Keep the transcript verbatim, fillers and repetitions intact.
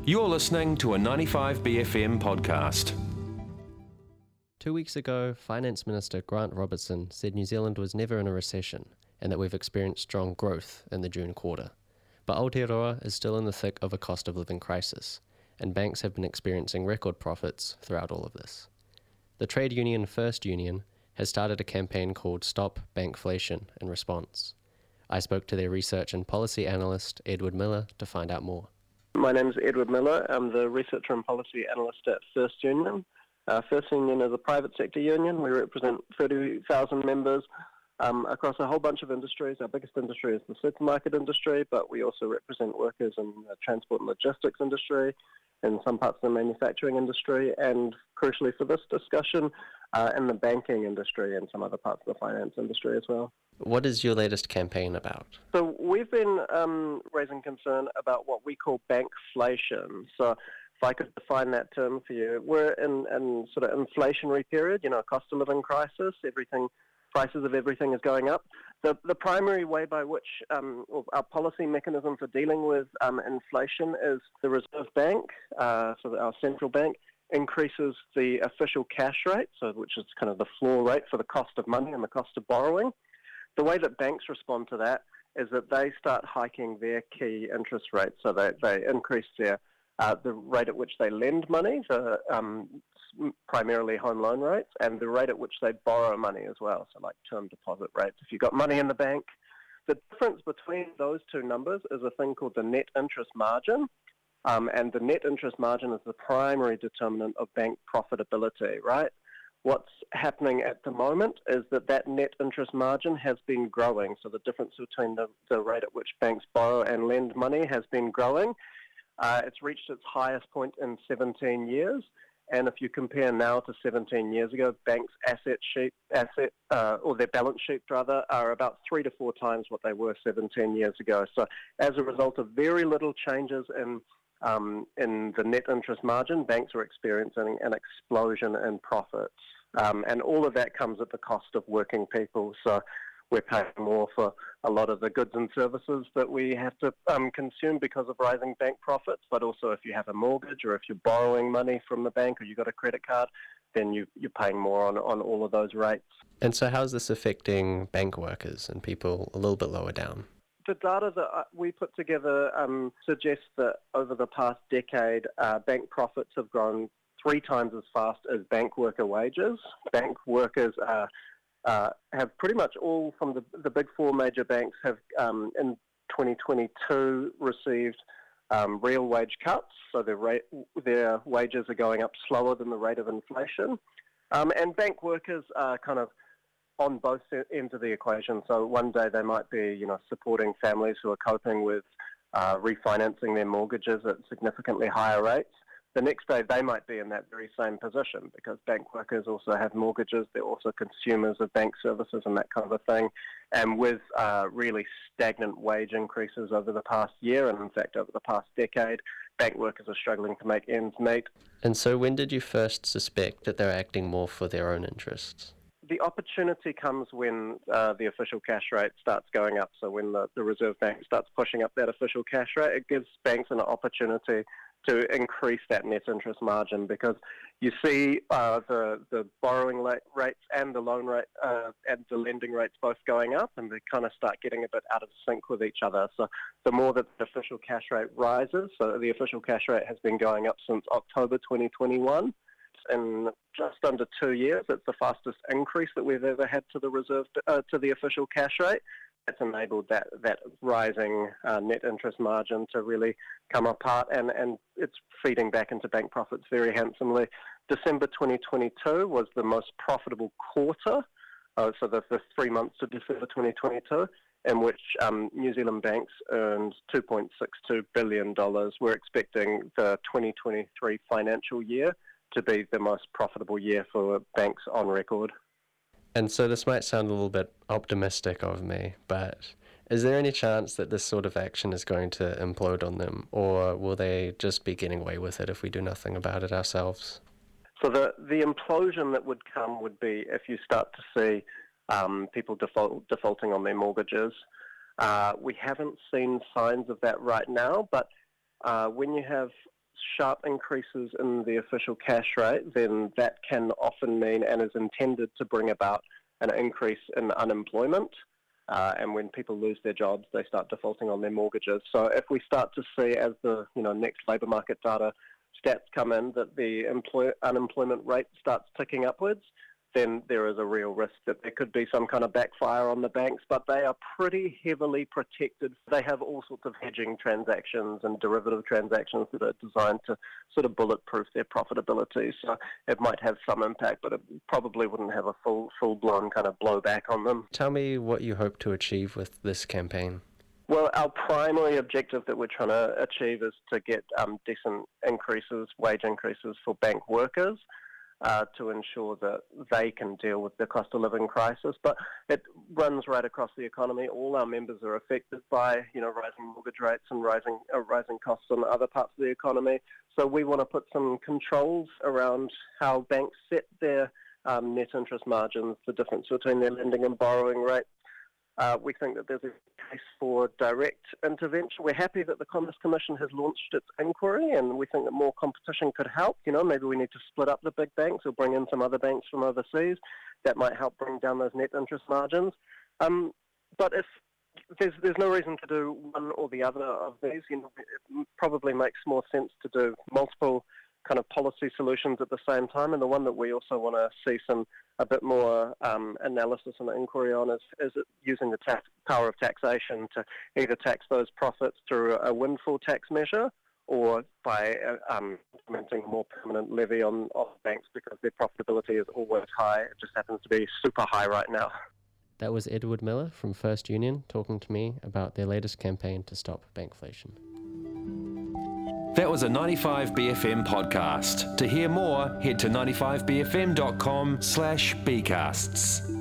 You're listening to a ninety-five B F M podcast. Two weeks ago, Finance Minister Grant Robertson said New Zealand was never in a recession and that we've experienced strong growth in the June quarter. But Aotearoa is still in the thick of a cost of living crisis, and banks have been experiencing record profits throughout all of this. The trade union First Union has started a campaign called Stop Bankflation in response. I spoke to their research and policy analyst, Edward Miller, to find out more. My name is Edward Miller. I'm the researcher and policy analyst at First Union. Uh, First Union is a private sector union. We represent thirty thousand members um, across a whole bunch of industries. Our biggest industry is the supermarket industry, but we also represent workers in the transport and logistics industry, in some parts of the manufacturing industry, and crucially for this discussion, uh, in the banking industry and some other parts of the finance industry as well. What is your latest campaign about? So we've been um, raising concern about what we call bankflation. So if I could define that term for you, we're in, in sort of inflationary period, you know, cost of living crisis, everything, prices of everything is going up. The, the primary way by which um, our policy mechanism for dealing with um, inflation is the Reserve Bank, uh, so our central bank, increases the official cash rate, so which is kind of the floor rate for the cost of money and the cost of borrowing. The way that banks respond to that is that they start hiking their key interest rates, so they, they increase their uh, the rate at which they lend money, the um, primarily home loan rates, and the rate at which they borrow money as well, so like term deposit rates. If you've got money in the bank, the difference between those two numbers is a thing called the net interest margin, um, and the net interest margin is the primary determinant of bank profitability, right? What's happening at the moment is that that net interest margin has been growing. So the difference between the, the rate at which banks borrow and lend money has been growing. Uh, it's reached its highest point in seventeen years. And if you compare now to seventeen years ago, banks' asset sheet, asset uh, or their balance sheet rather, are about three to four times what they were seventeen years ago. So as a result of very little changes in Um, in the net interest margin, banks are experiencing an explosion in profits. Um, and all of that comes at the cost of working people. So we're paying more for a lot of the goods and services that we have to um, consume because of rising bank profits. But also if you have a mortgage or if you're borrowing money from the bank or you've got a credit card, then you, you're paying more on, on all of those rates. And so how's this affecting bank workers and people a little bit lower down? The data that we put together um, suggests that over the past decade, uh, bank profits have grown three times as fast as bank worker wages. Bank workers uh, uh, have pretty much all from the, the big four major banks have um, in twenty twenty-two received um, real wage cuts, so their, rate, their wages are going up slower than the rate of inflation. Um, and bank workers are kind of on both ends of the equation. So one day they might be, you know, supporting families who are coping with uh, refinancing their mortgages at significantly higher rates. The next day they might be in that very same position because bank workers also have mortgages. They're also consumers of bank services and that kind of a thing. And with uh, really stagnant wage increases over the past year and in fact over the past decade, bank workers are struggling to make ends meet. And so when did you first suspect that they're acting more for their own interests? The opportunity comes when uh, the official cash rate starts going up. So when the, the Reserve Bank starts pushing up that official cash rate, it gives banks an opportunity to increase that net interest margin because you see uh, the the borrowing rates and the loan rate uh, and the lending rates both going up, and they kind of start getting a bit out of sync with each other. So the more that the official cash rate rises, so the official cash rate has been going up since October twenty twenty-one. In just under two years, it's the fastest increase that we've ever had to the reserve uh, to the official cash rate. It's enabled that that rising uh, net interest margin to really come apart, and, and it's feeding back into bank profits very handsomely. December twenty twenty-two was the most profitable quarter, uh, so the, the three months to December twenty twenty-two, in which um, New Zealand banks earned two point six two billion dollars. We're expecting the twenty twenty-three financial year to be the most profitable year for banks on record. And so this might sound a little bit optimistic of me, but is there any chance that this sort of action is going to implode on them, or will they just be getting away with it if we do nothing about it ourselves? So the, the implosion that would come would be if you start to see um, people default, defaulting on their mortgages. Uh, we haven't seen signs of that right now, but uh, when you have sharp increases in the official cash rate, then that can often mean and is intended to bring about an increase in unemployment. Uh, and when people lose their jobs, they start defaulting on their mortgages. So if we start to see, as the you know next labour market data stats come in, that the employ- unemployment rate starts ticking upwards, then there is a real risk that there could be some kind of backfire on the banks, but they are pretty heavily protected. They have all sorts of hedging transactions and derivative transactions that are designed to sort of bulletproof their profitability. So it might have some impact, but it probably wouldn't have a full, full-blown kind of blowback on them. Tell me what you hope to achieve with this campaign. Well, our primary objective that we're trying to achieve is to get um, decent increases, wage increases for bank workers. Uh, to ensure that they can deal with the cost of living crisis. But it runs right across the economy. All our members are affected by, you know, rising mortgage rates and rising uh, rising costs on other parts of the economy. So we want to put some controls around how banks set their um, net interest margins, the difference between their lending and borrowing rates. Uh, we think that there's a case for direct intervention. We're happy that the Commerce Commission has launched its inquiry, and we think that more competition could help. You know, maybe we need to split up the big banks or bring in some other banks from overseas. That might help bring down those net interest margins. Um, but if there's there's no reason to do one or the other of these, you know, it probably makes more sense to do multiple kind of policy solutions at the same time. And the one that we also want to see some a bit more um, analysis and inquiry on is, is it using the tax, power of taxation to either tax those profits through a windfall tax measure or by uh, um, implementing a more permanent levy on, on banks because their profitability is always high. It just happens to be super high right now. That was Edward Miller from First Union talking to me about their latest campaign to stop bankflation. That was a ninety-five B F M podcast. To hear more, head to ninety-five b f m dot com slash bcasts.